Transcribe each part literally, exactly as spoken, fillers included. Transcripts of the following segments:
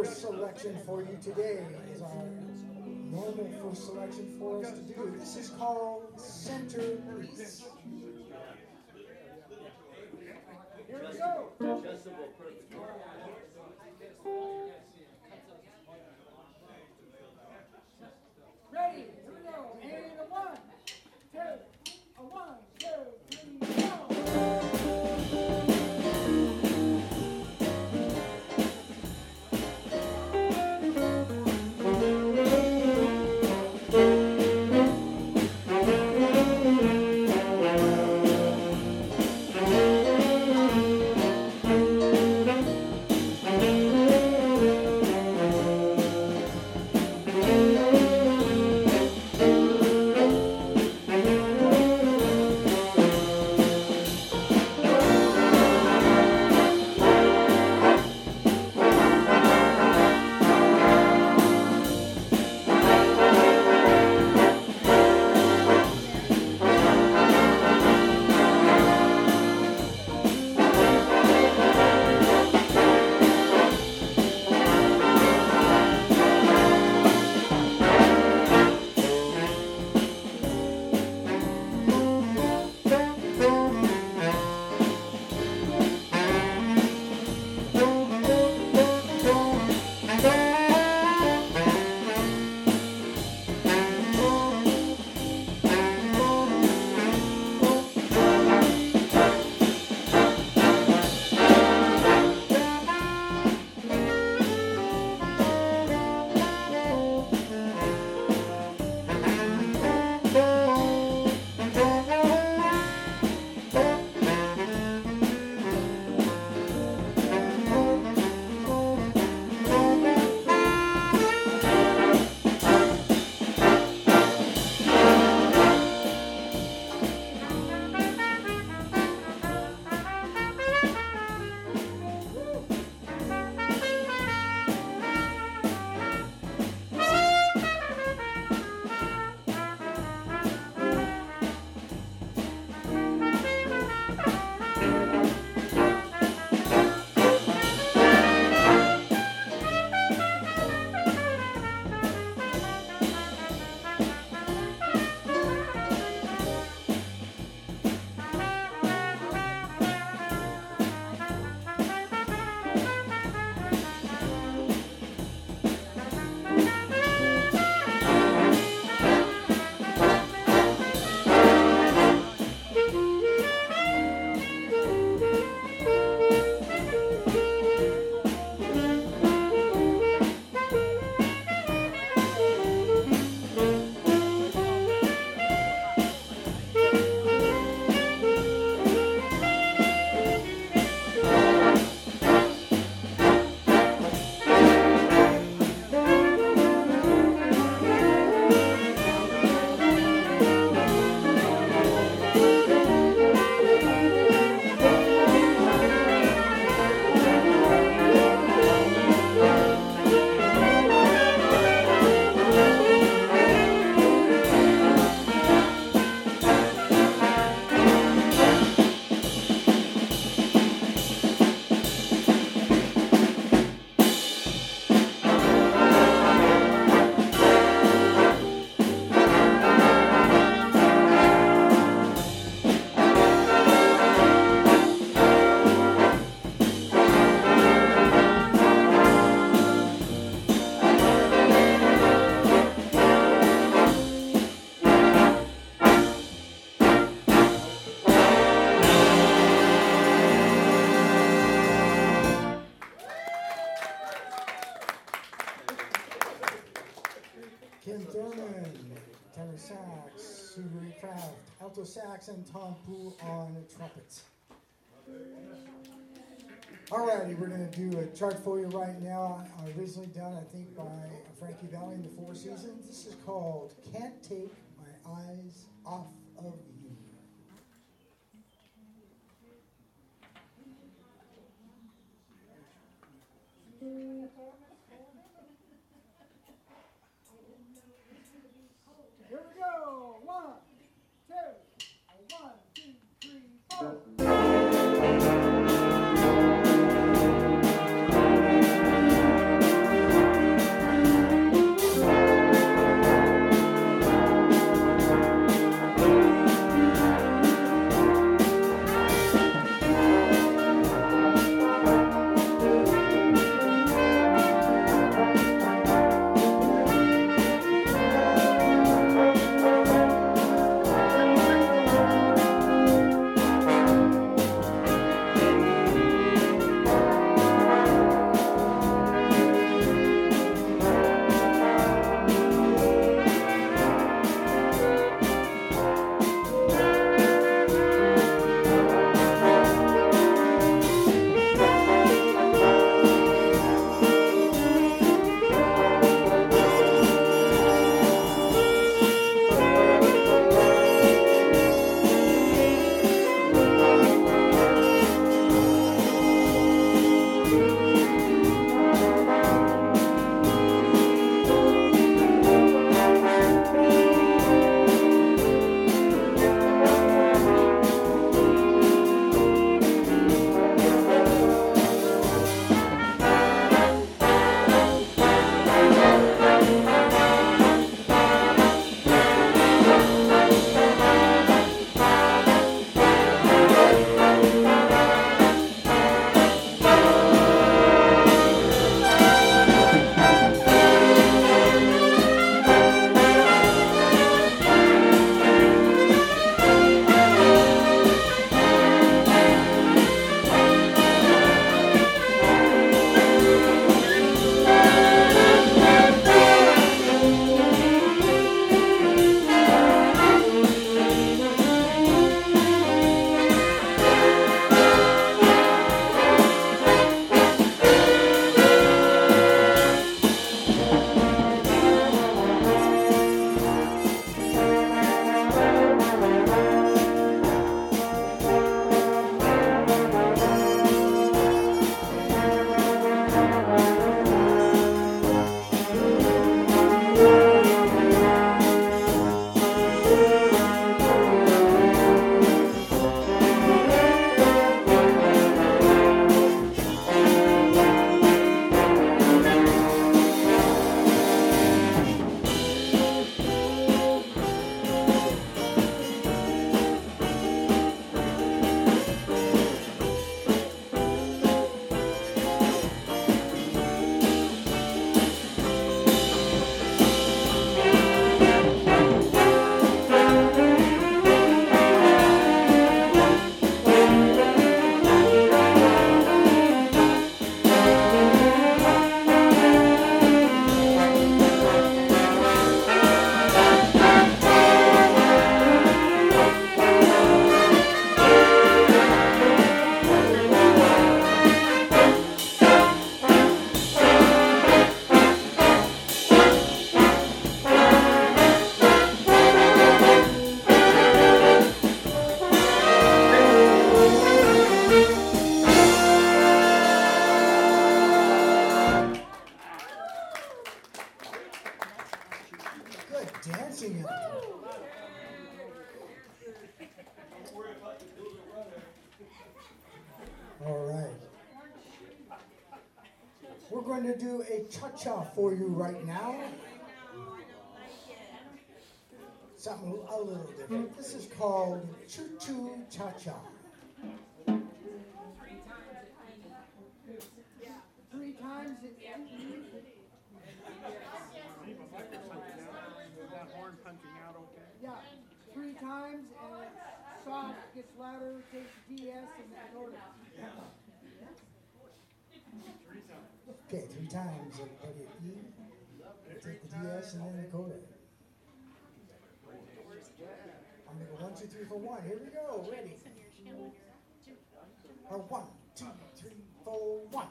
first selection for you today is our normal first selection for us to do. This is called Centerpiece. Here we go. Ready? Here we go. And a one, two, a one, two, three, go. Alto sax, and Tom Poole on trumpet. Alrighty, we're going to do a chart for you right now. Uh, originally done, I think, by Frankie Valli in the Four Seasons. This is called Can't Take My Eyes Off of You. Here we go. One, two, one, two, three, four. We're going to do a cha-cha for you right now. Something a little different. This is called Choo-Choo Cha-Cha. Three times it that horn punching out okay? Yeah, three times and it's soft, gets louder, takes D S and an order. Okay, three times, everybody. E, take the D S and then the coda. I'm gonna go one, two, three, four, one. Here we go. Ready? Uh, one, two, three, four, one.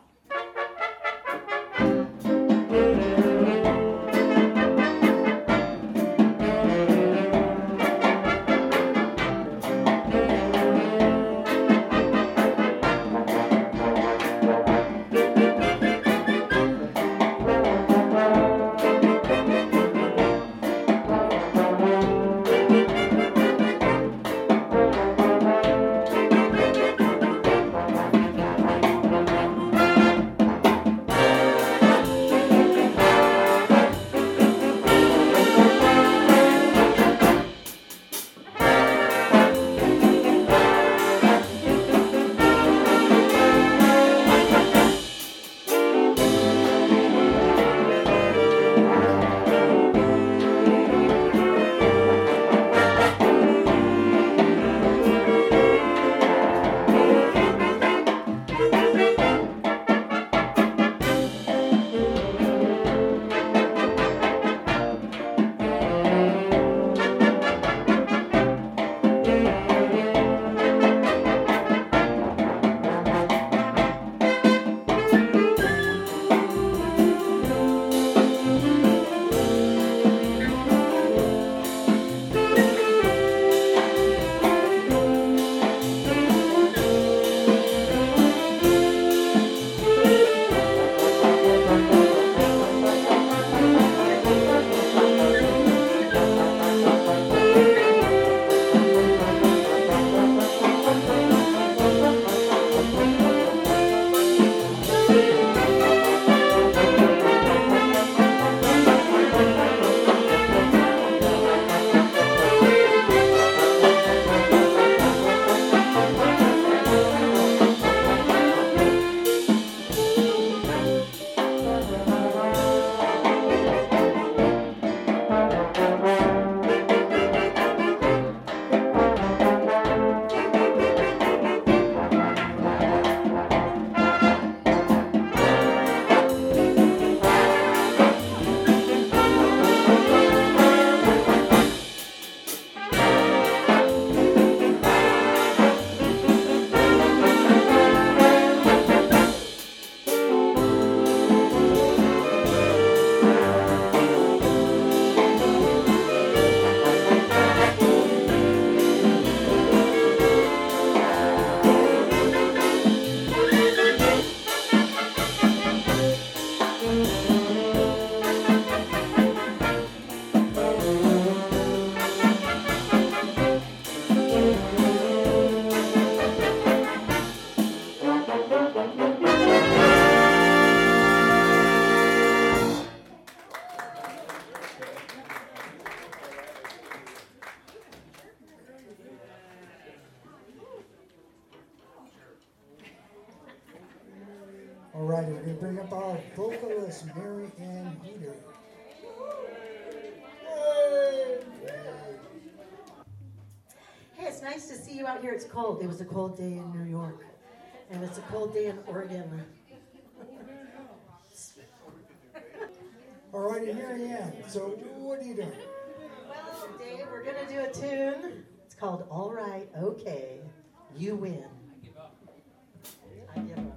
All right, we're going to bring up our vocalist, Mary Ann Heater. Hey, it's nice to see you out here. It's cold. It was a cold day in New York, and it's a cold day in Oregon. All righty, Mary Ann, so what are you doing? Well, Dave, we're going to do a tune. It's called All Right, Okay, You Win. I give up. I give up.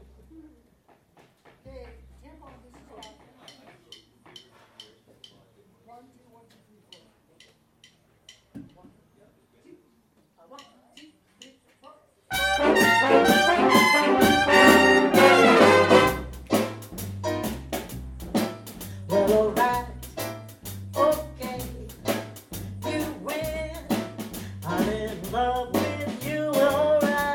Well, all right, okay, you win. I'm in love with you, all right.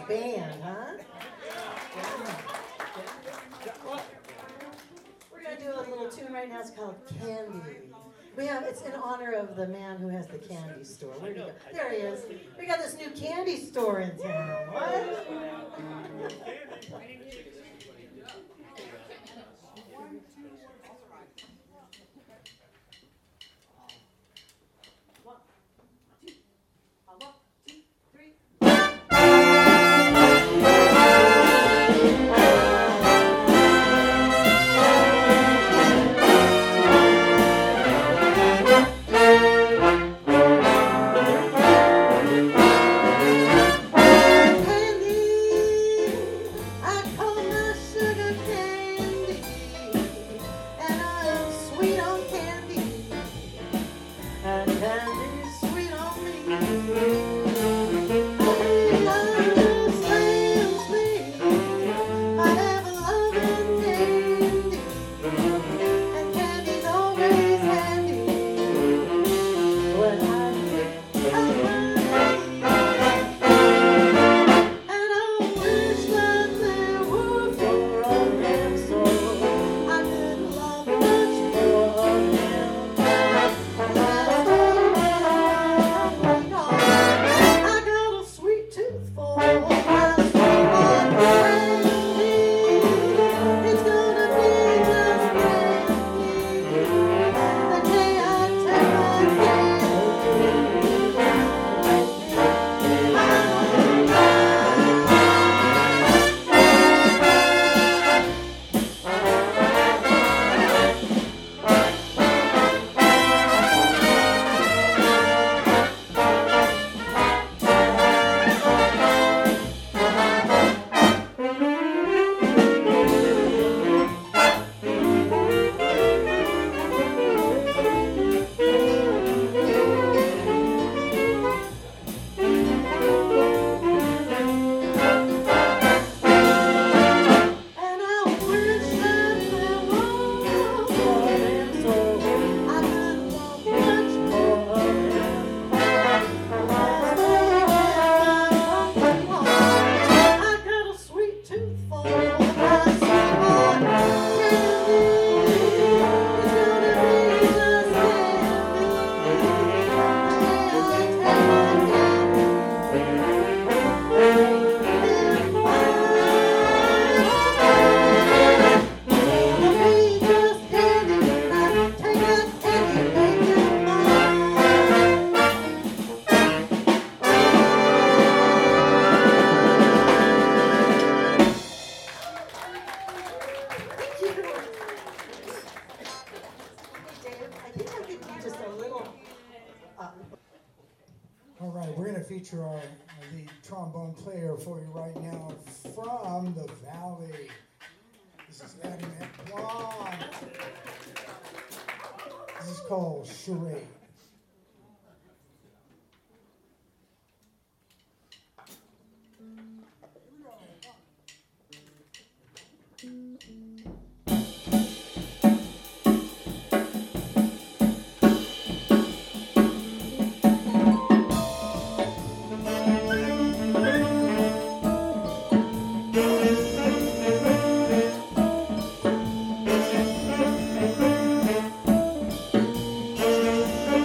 band, huh? We're going to do a little tune right now. It's called Candy. We have, it's in honor of the man who has the candy store. Where'd he go? There he is. We got this new candy store in town. What? Feature our, our lead trombone player for you right now from the Valley. This is Adam Ekblom. This is called Charade. Thank you.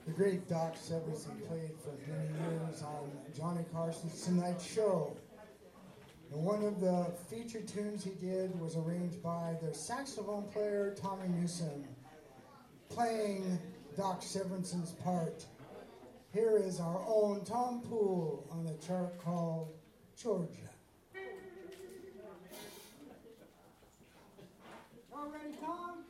The great Doc Severinsen played for many years on Johnny Carson's Tonight Show. And one of the featured tunes he did was arranged by their saxophone player, Tommy Newsom, playing Doc Severinsen's part. Here is our own Tom Poole on a chart called Georgia. All ready, Tom?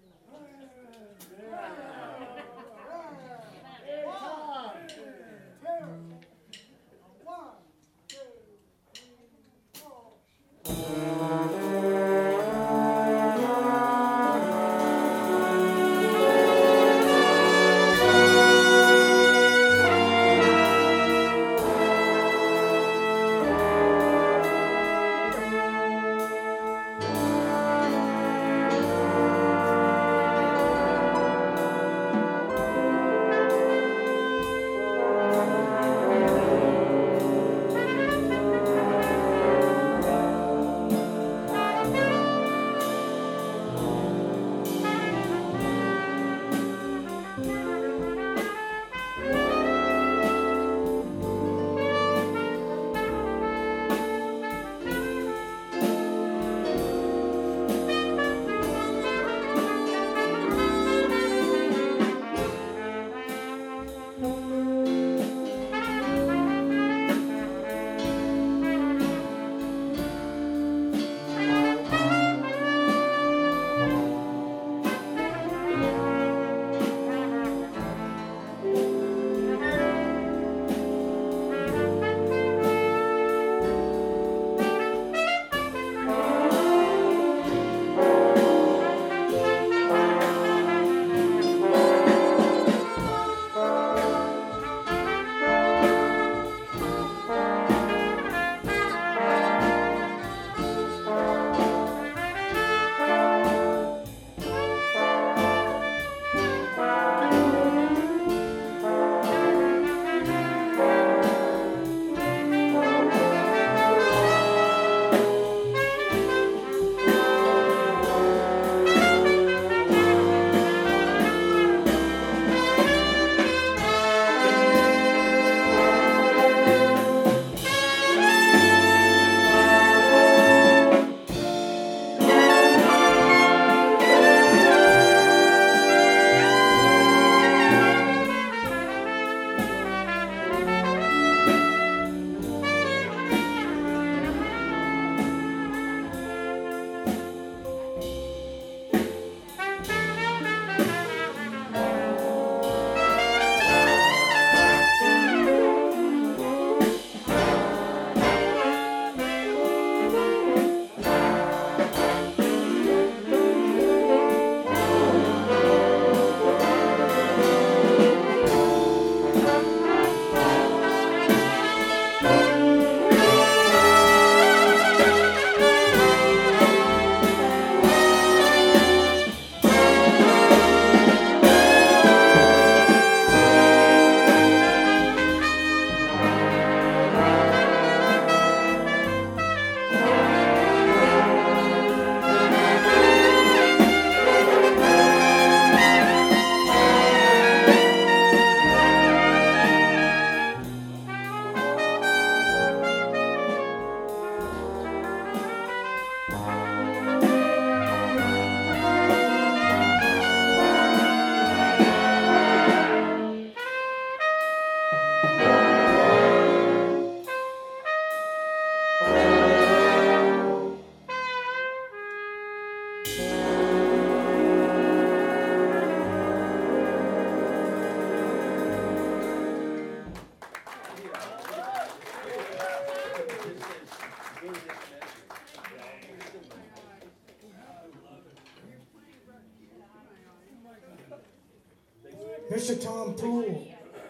Mister Tom Poole.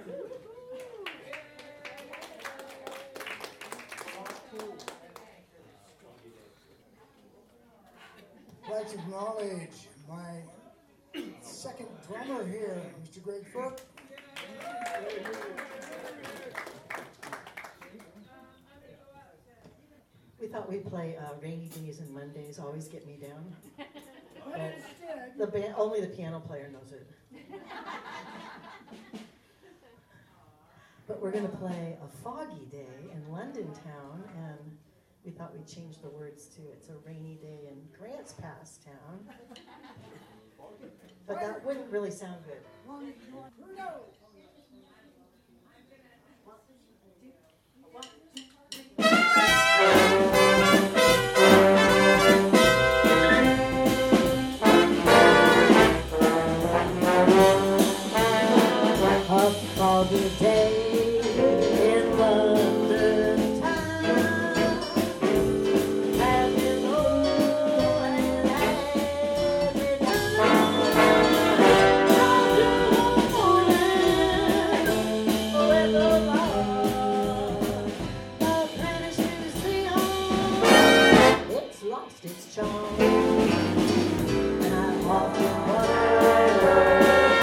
I'd like to acknowledge my second drummer here, Mister Greg Cook. We thought we'd play uh, Rainy Days and Mondays Always Get Me Down. But the band, only the piano player knows it. But we're going to play A Foggy Day in London town, and we thought we'd change the words to It's a Rainy Day in Grants Pass town. But that wouldn't really sound good. A foggy day in London town, happy low and happy down. After the morning with the love, the British Museum, it's lost its charm, and I've often wondered.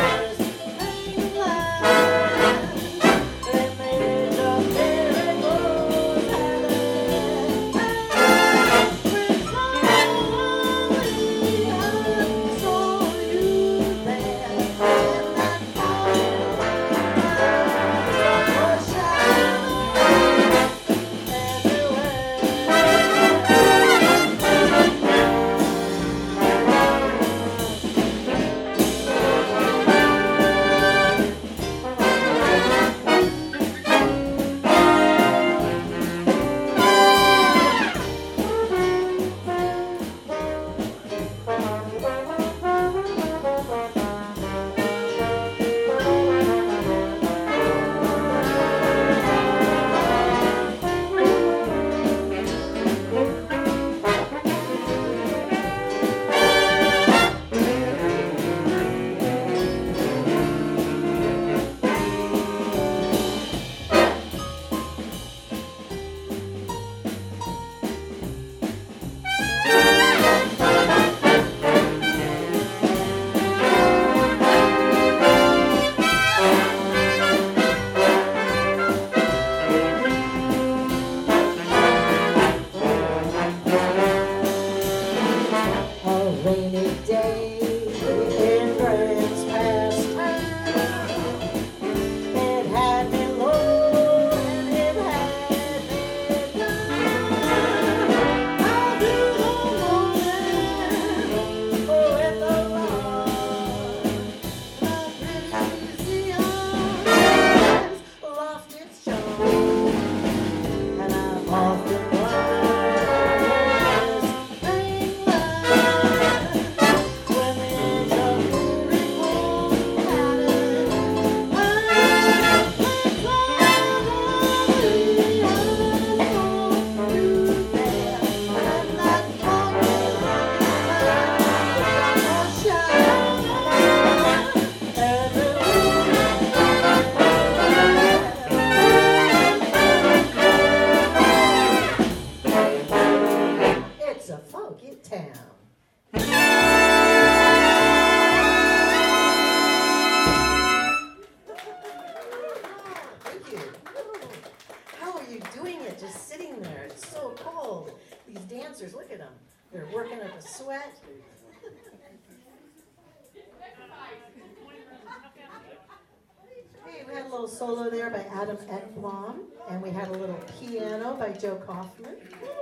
Solo there by Adam Ekblom, and we had a little piano by Joe Kaufman.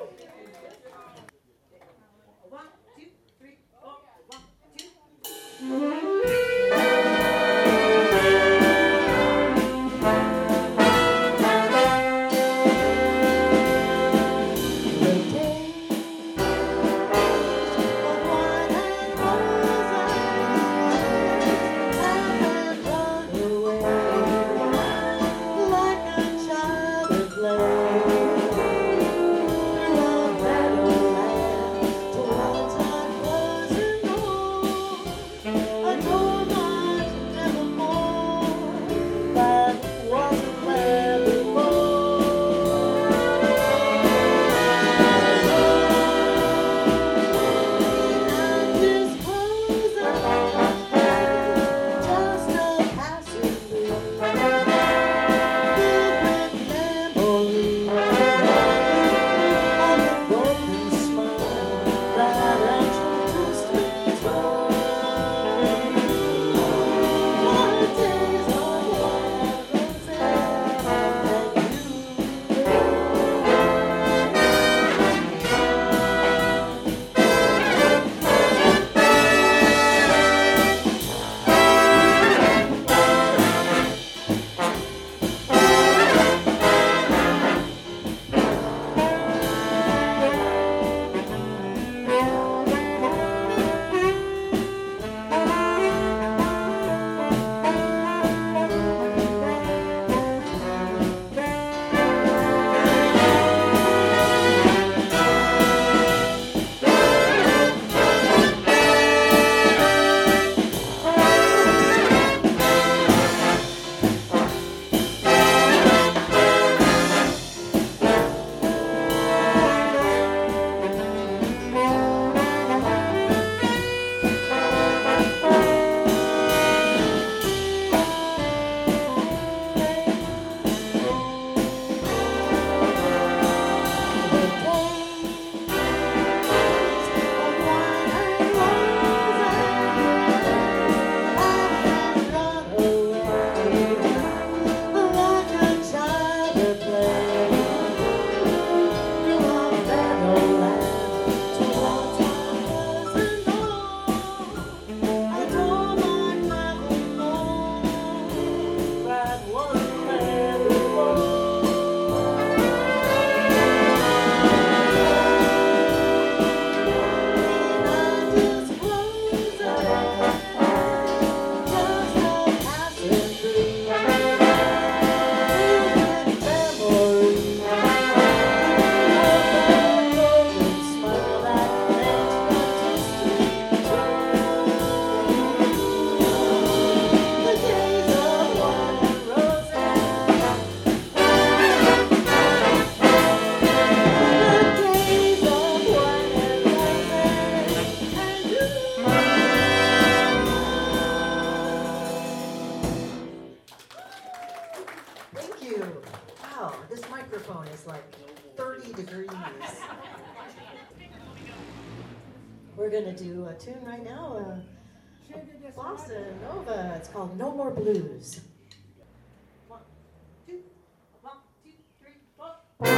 One, two, three, four, one, two. Love you. Wow, this microphone is like thirty degrees. We're gonna do a tune right now, uh, a bossa nova. It's called No More Blues. One, two, one, two, three, four.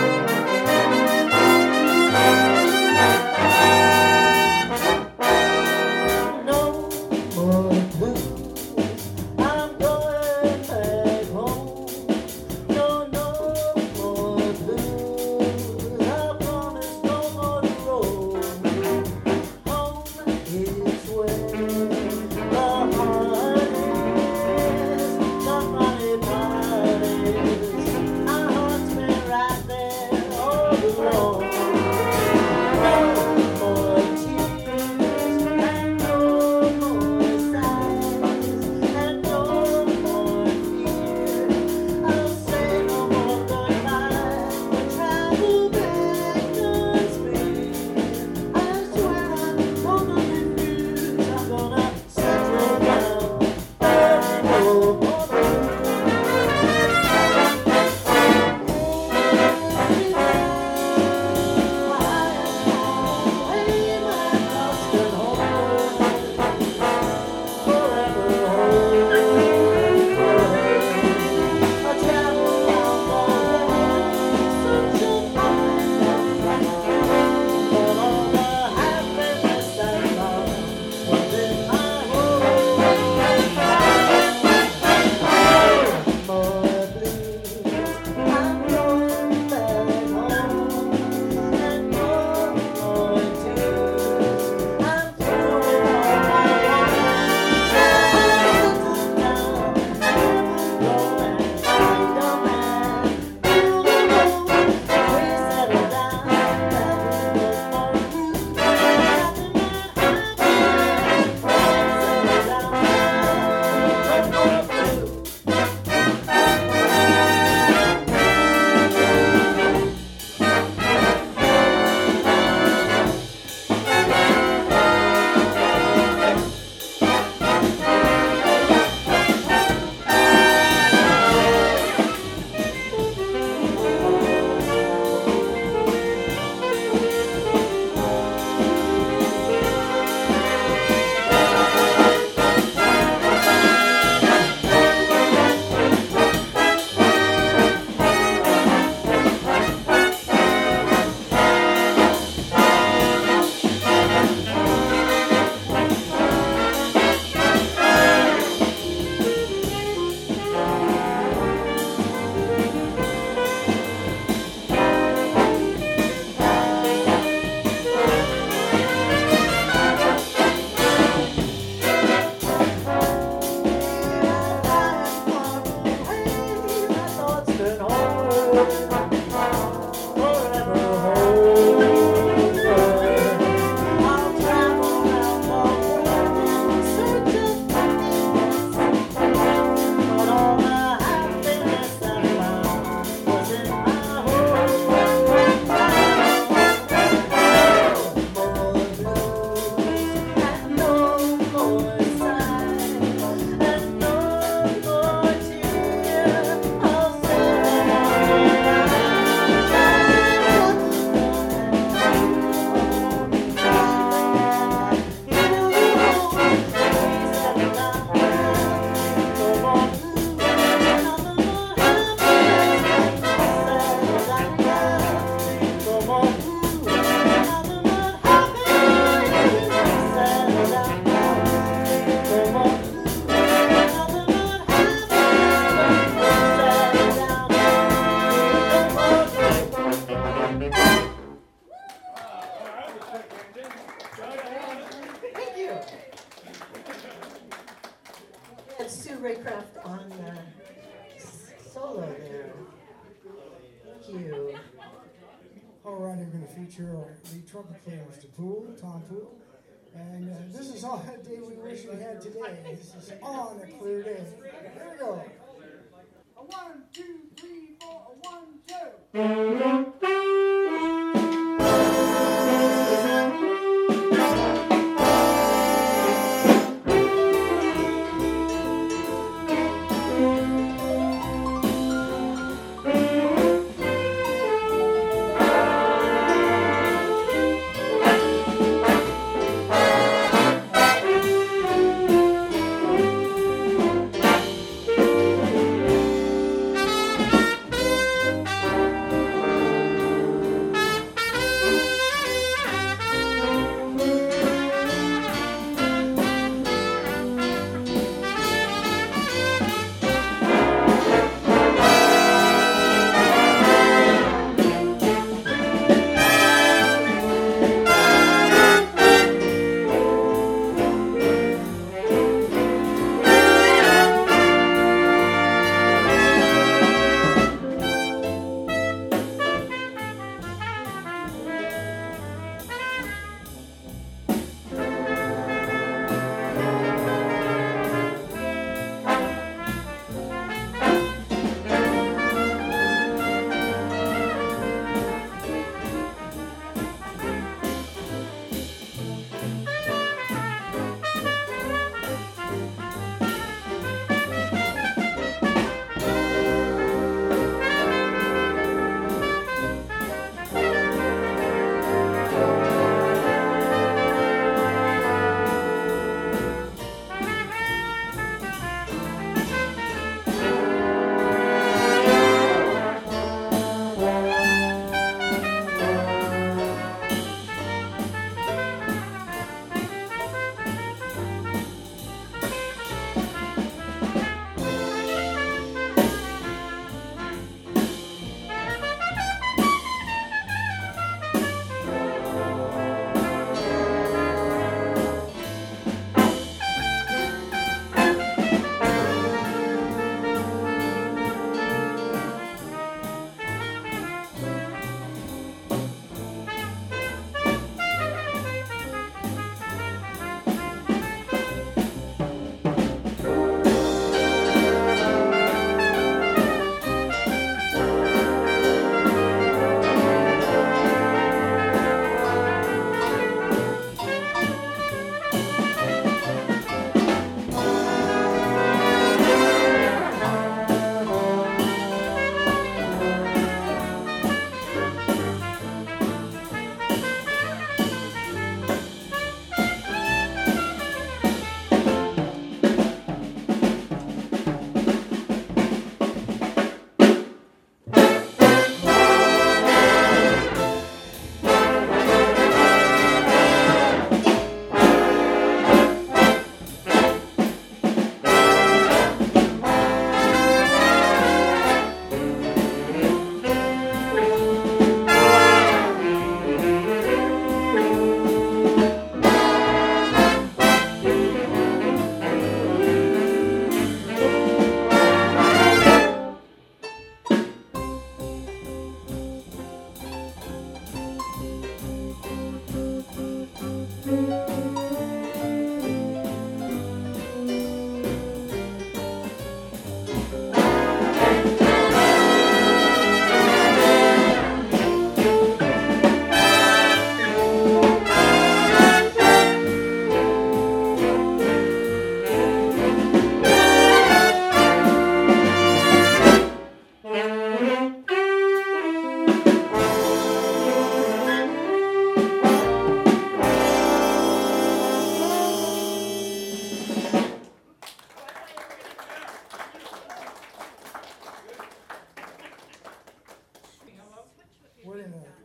No more blues. I'm going back home. No, no more blues. I promise no more to roam. Home is where the heart is. The funny part is our heart's been right there all along. No more tears and no more sighs and no more fear. I'll say no more goodbye and travel back unseen. I swear I'm gonna refuse. I'm gonna settle down. There'll be no more Thank you. We had Sue Raycraft on uh, solo there. Thank you. All right, I'm going to feature our lead trumpet player, Mister Poole, Tom Poole. And uh, this is all that day we wish we had today. This is on a clear day. Here we go. A one, two, three, four, a one, two.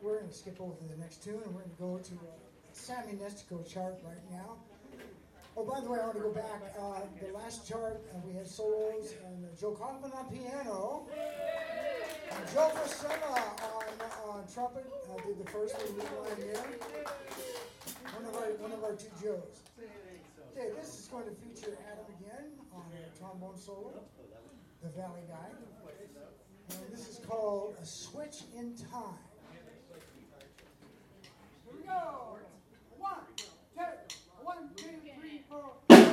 we're going to skip over to the next tune, and we're going to go to the Sammy Nestico chart right now. Oh, by the way, I want to go back. Uh, the last chart, uh, we had solos, and uh, Joe Kaufman on piano, and Joe Fusella on uh, trumpet. Uh, did the first lead line there. One of our one of our two Joes. Okay, this is going to feature Adam again on a trombone solo, the Valley Guy, and this is called A Switch in Time. Here we go. One, two, one, two, three, four.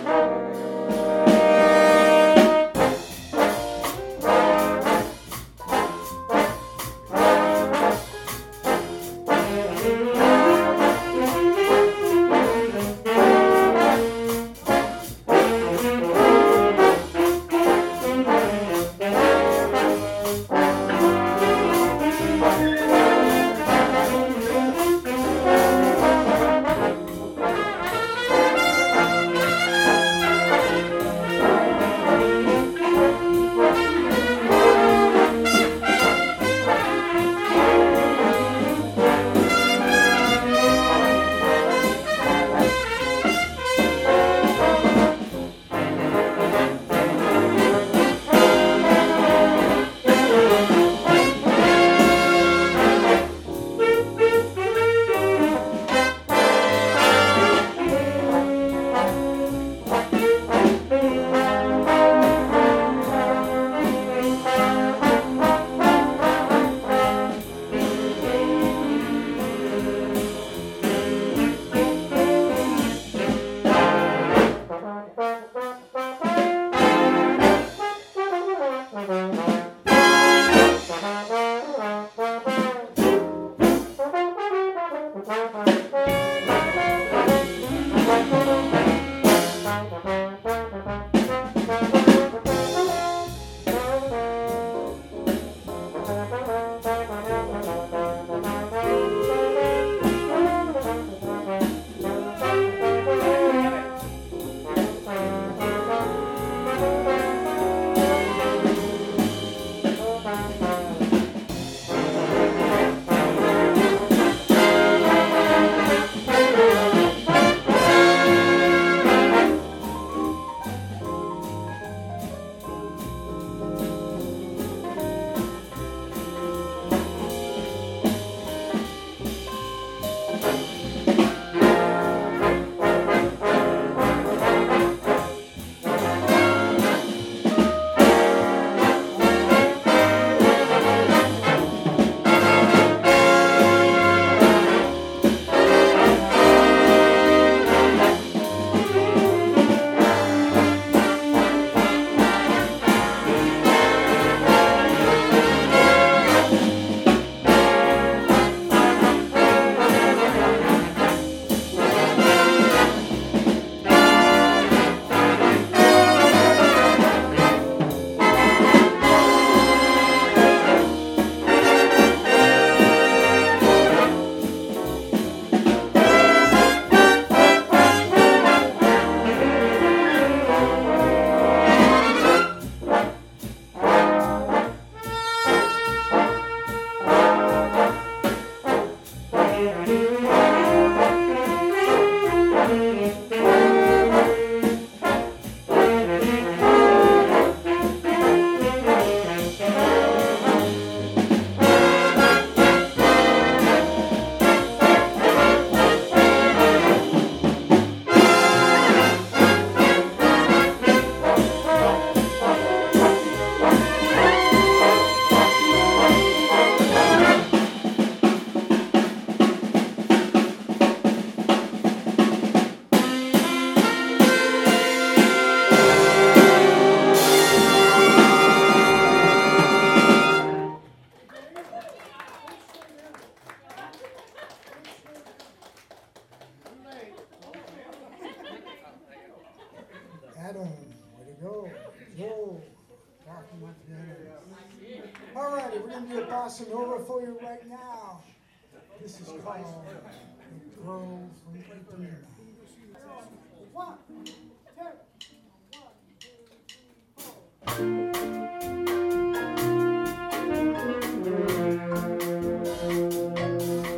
Adam, way to go. Joe, rocking my piano. All righty, we're going to do a bossa nova for you right now. This is called The Girl from Ipanema. One, two, one, two, three, four.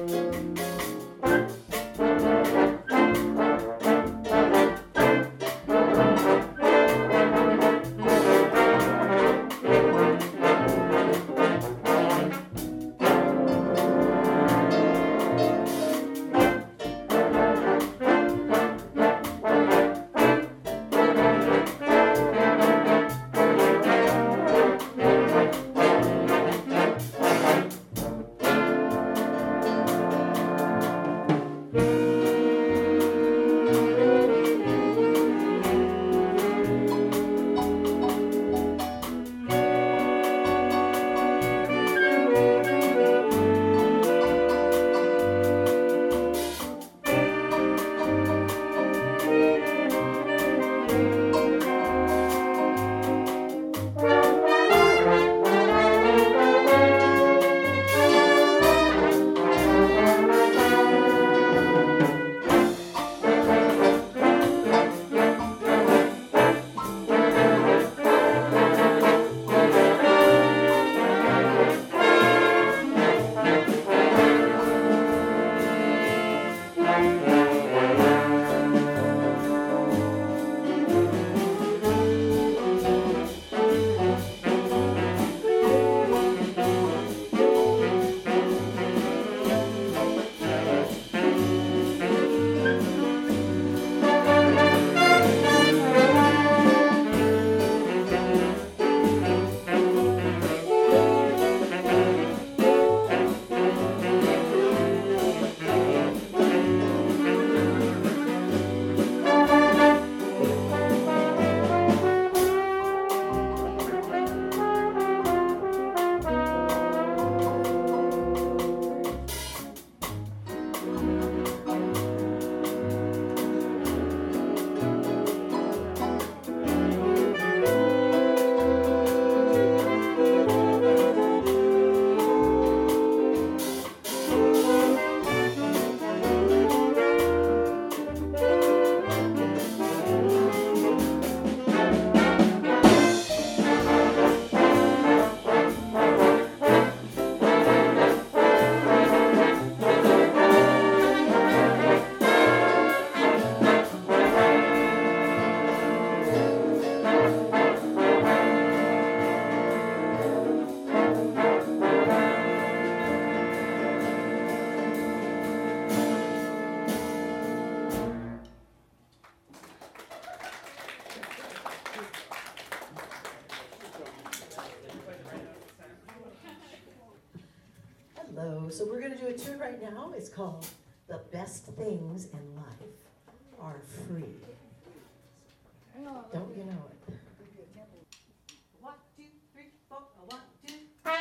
Hello. So we're going to do a tune right now. It's called The Best Things in Life Are Free. Don't you know it? One, two, three, four, one, two.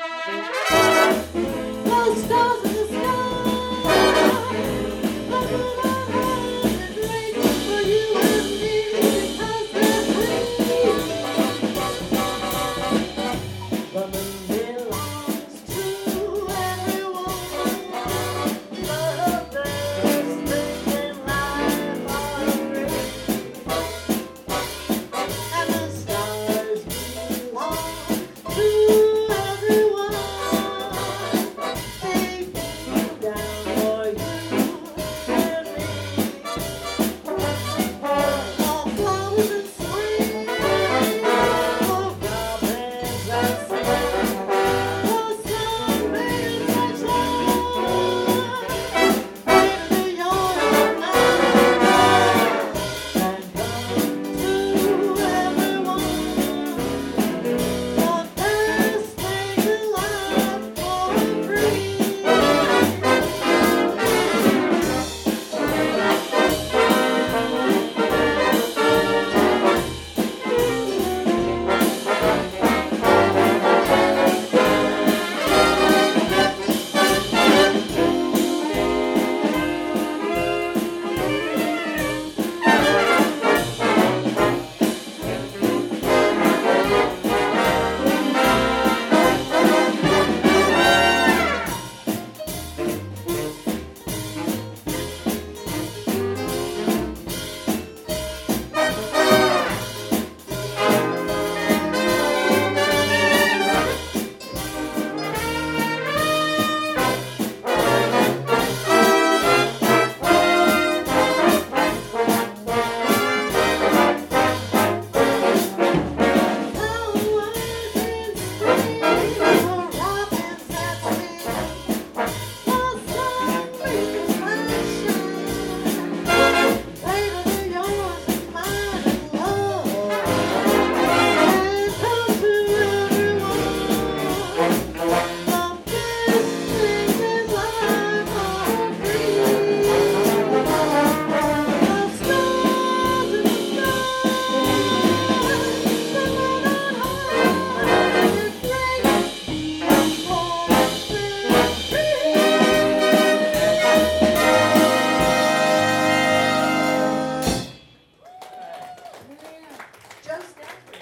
Those stars in the sky, look at our hearts and waiting for you and me because they're free. The moon belongs to everyone. The best things in life are free. And the stars belong to everyone. They beam down for you and me. All flowers and sweet, all robins that sing, all sunbeams that shine. Into your mind and come to everyone. The best things in life are free. Just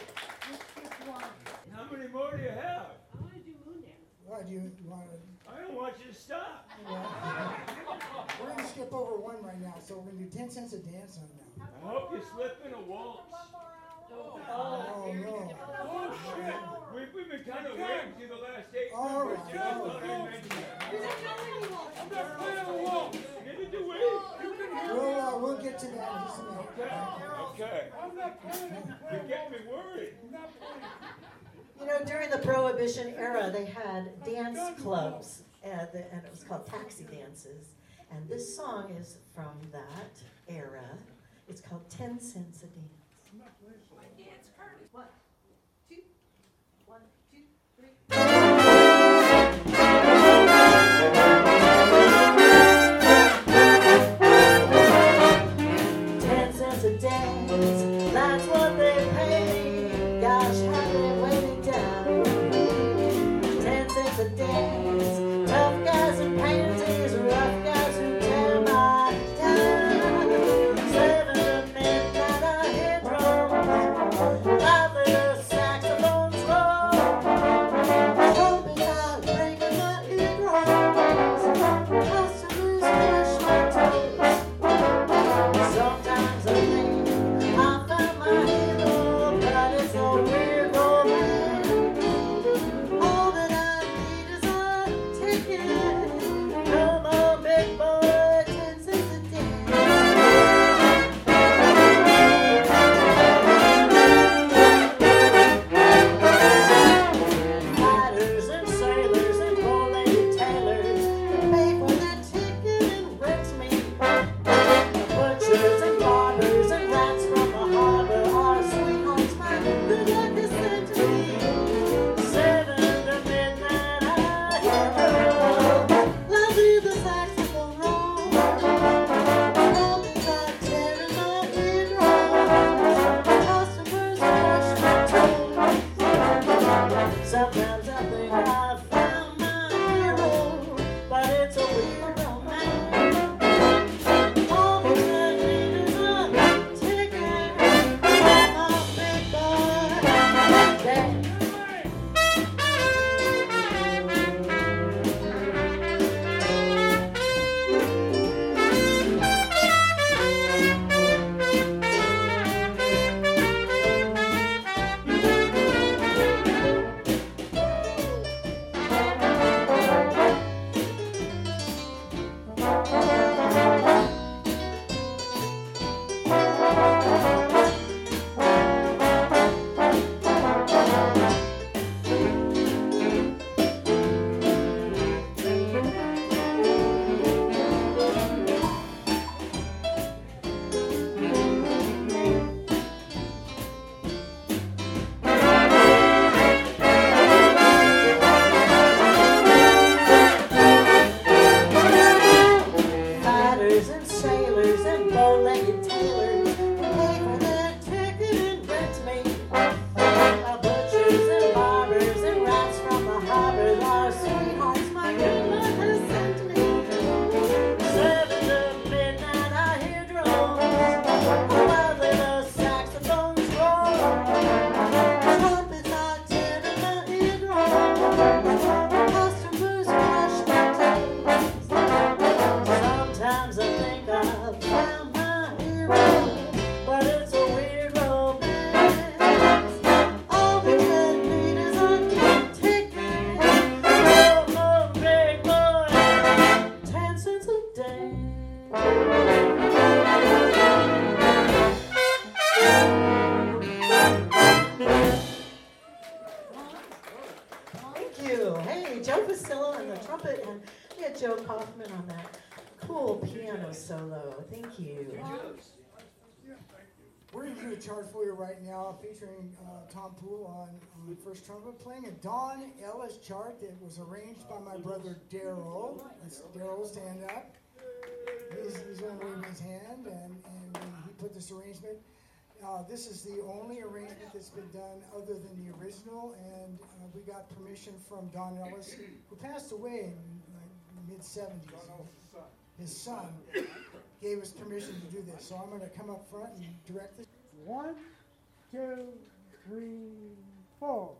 How many more do you have? What, do you, you want to? I don't want you to stop. We're going to skip over one right now, so we're going to do ten cents a dance on now. I hope you slip in a waltz. Oh, no. Oh, shit. We've, we've been kind of waiting to the last eight All numbers. right, Just all thought right. I'd mention that. I'm not playing a waltz. Neither do we. You can hear We'll, me. uh, we'll get to that in just a minute. Okay. You're getting me worried. You know, during the Prohibition era, they had dance clubs, and, the, and it was called taxi dances. And this song is from that era. It's called Ten Cents a Dance. Dance, Curtis. One, two, one, two, three. Ten cents a dance, that's what they pay. Gosh, how they weigh me down. Ten cents a dance, tough guys in panties, rough guys who tear my down. Seven to midnight, I hear drums, loudly the saxophones roll. Show me how to break my eardrums, cause to lose push my toes. Sometimes I think I found my hero, but it's a weird romance. All that I need is a ticket. No Joe Fasillo on the trumpet, and we had Joe Kaufman on that cool piano solo. Thank you. We're going to do a chart for you right now featuring uh, Tom Poole on, on first trumpet, playing a Don Ellis chart that was arranged by my brother Daryl. Daryl, stand up. He's, he's going to wave his hand, and, and he put this arrangement. Uh, this is the only arrangement that's been done other than the original, and uh, we got permission from Don Ellis, who passed away in the mid seventies. His son gave us permission to do this, so I'm going to come up front and direct this. One, two, three, four.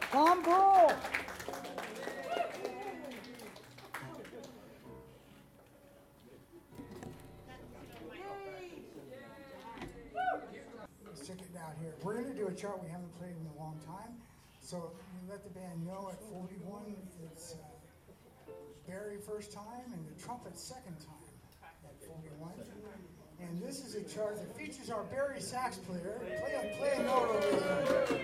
Tom Bull. Let's check it out here. We're going to do a chart we haven't played in a long time. So we let the band know at forty-one it's uh, Barry first time and the trumpet second time at forty-one. And this is a chart that features our Barry sax player. Play a, play a note over there.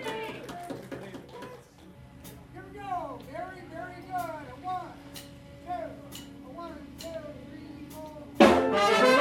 Here we go. Very, very good. A one, two, a one, two, three, four.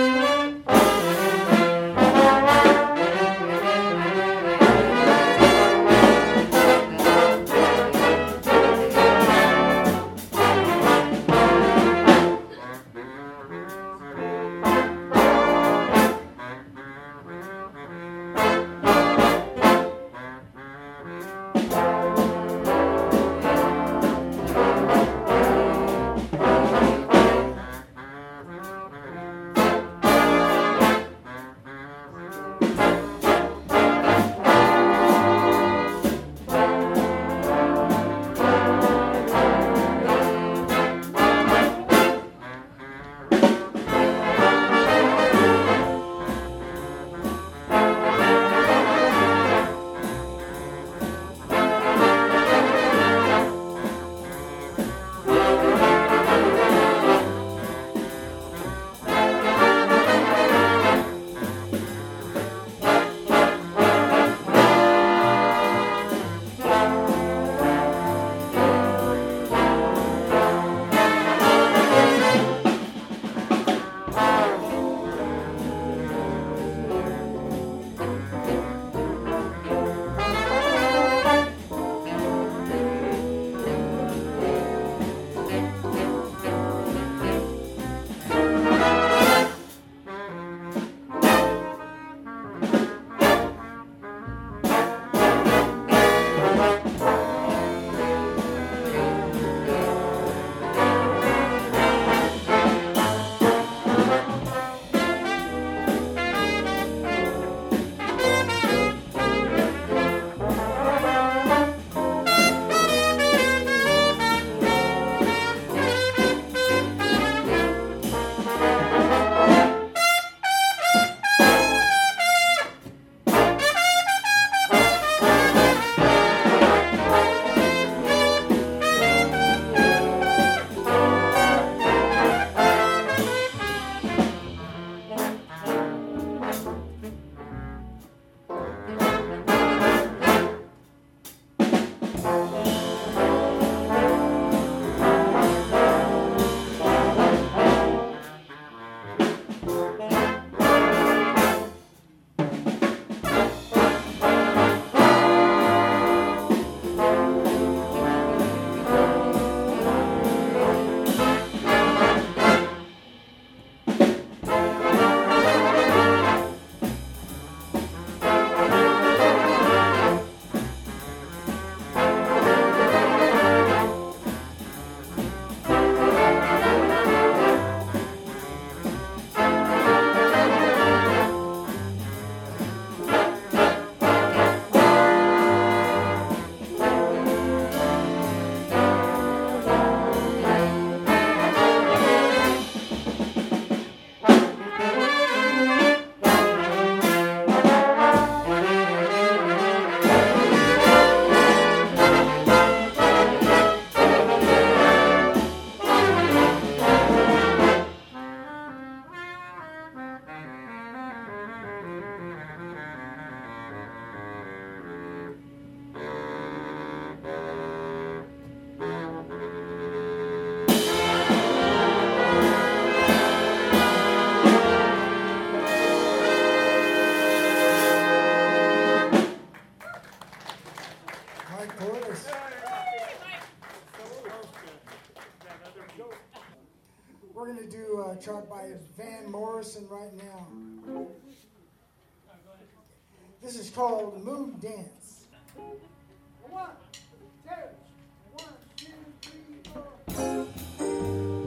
We're going to do a chart by Van Morrison right now. This is called Moon Dance. One, two, one, two, three, four.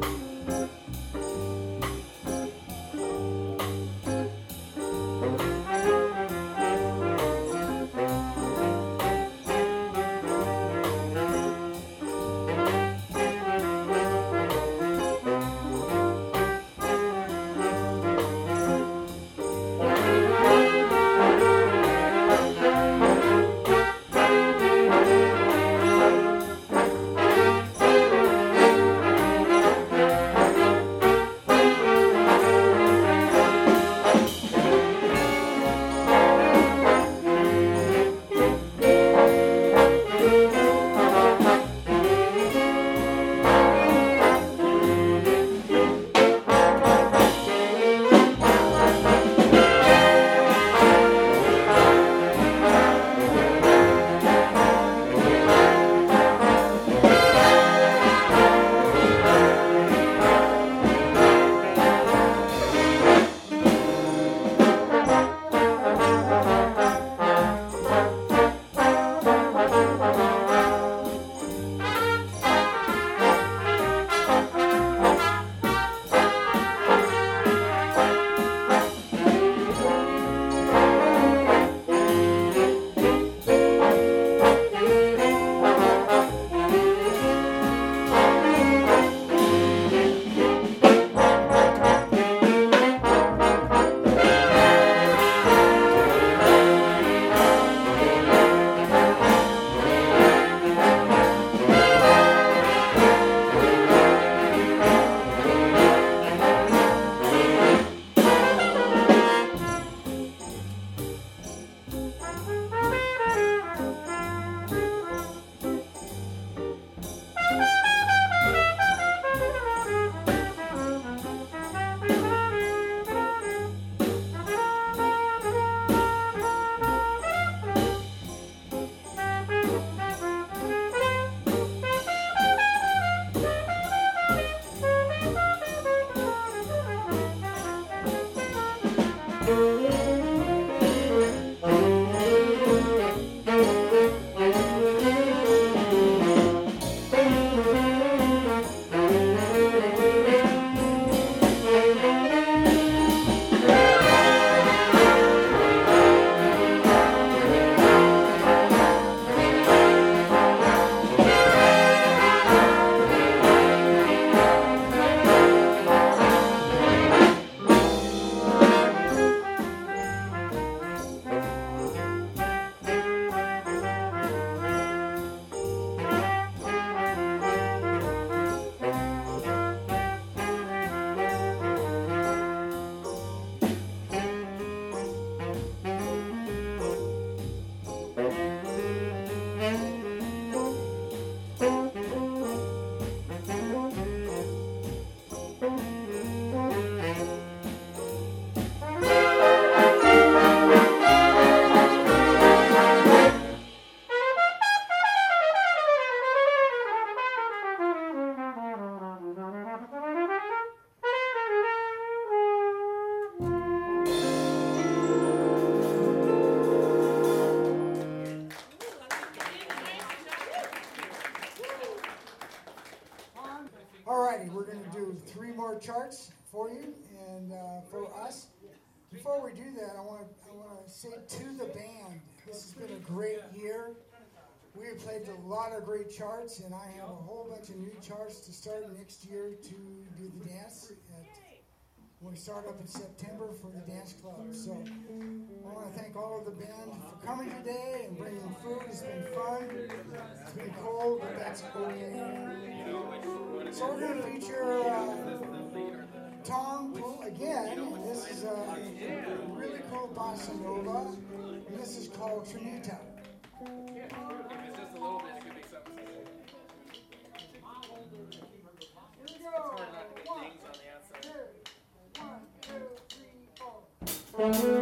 Thank you. Alrighty, we're going to do three more charts for you and uh, for us. Before we do that, I want to I want to say to the band, this has been a great year. We have played a lot of great charts, and I have a whole bunch of new charts to start next year to do the dance. At, we start up in September for the dance club. So I want to thank all of the band for coming today and bringing food. It's been fun. It's been cold, but that's okay. So we're going to feature uh, Tom Poole again. And this is a really cool bossa nova. And this is called Trinita. If it's just a little bit, it could be something. Here we It's go. hard not to get One, dings on the outside. two, one, two, three, four.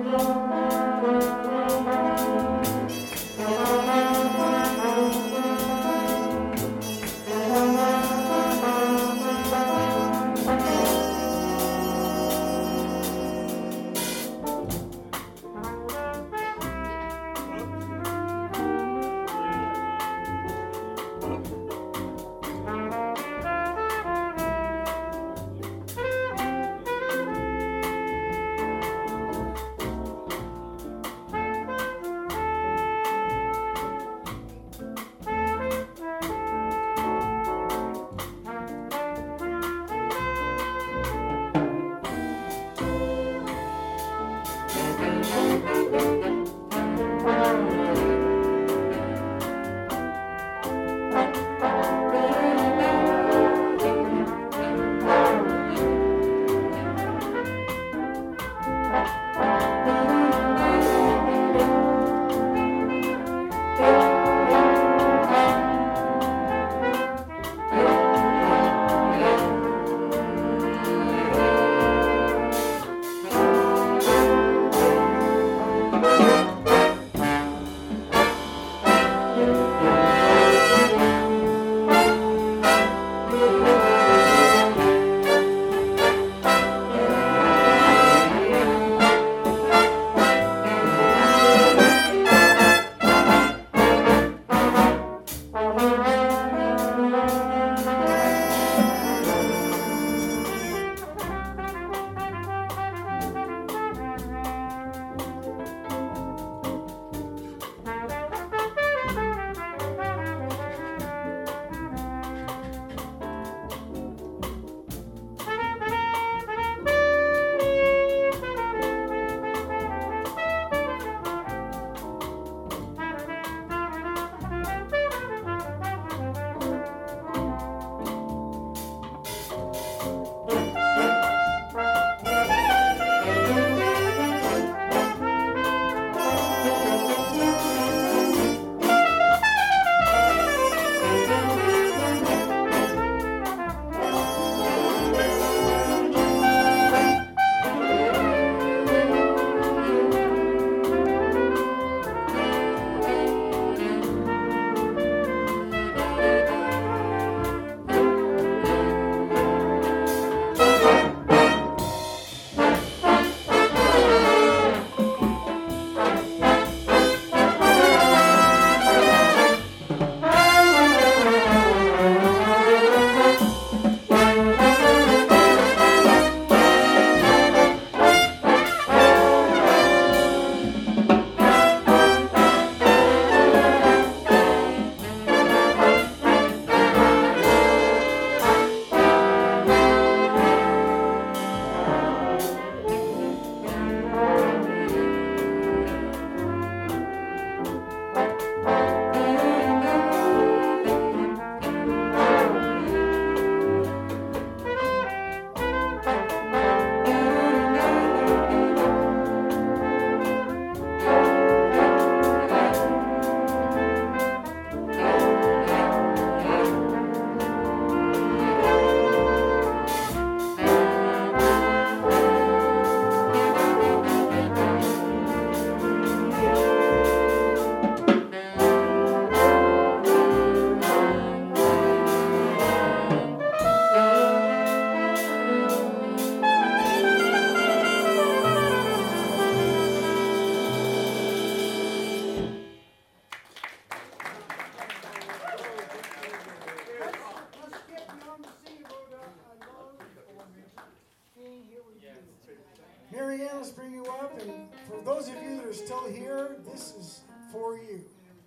Mary Ann, let's bring you up. And for those of you that are still here, this is for you.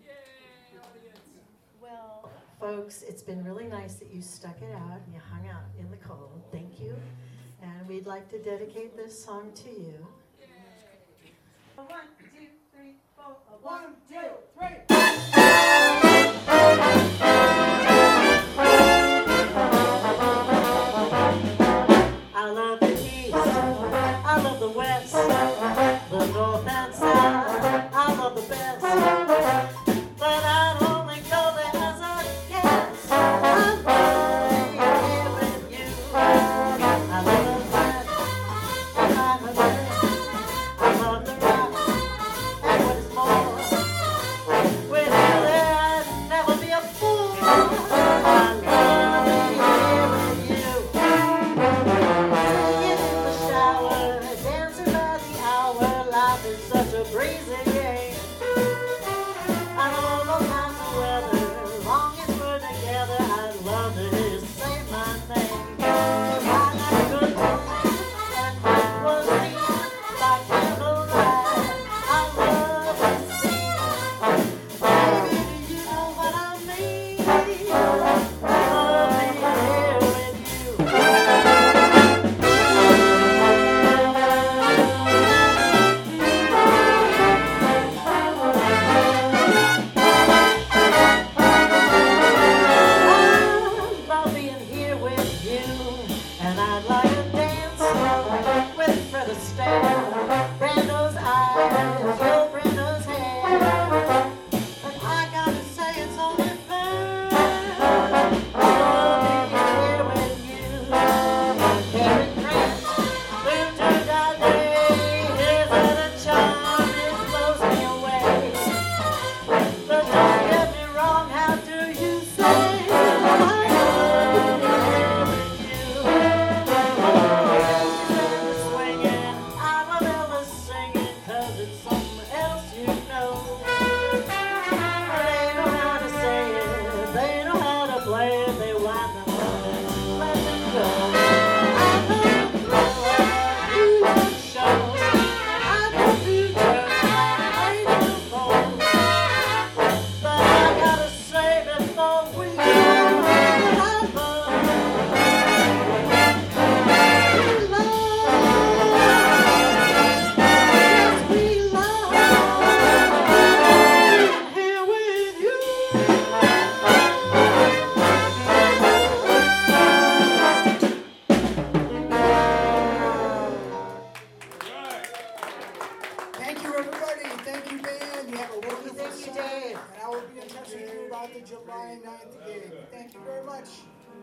Well, folks, it's been really nice that you stuck it out and you hung out in the cold. Thank you. And we'd like to dedicate this song to you. One, two, three, four. One, two, three.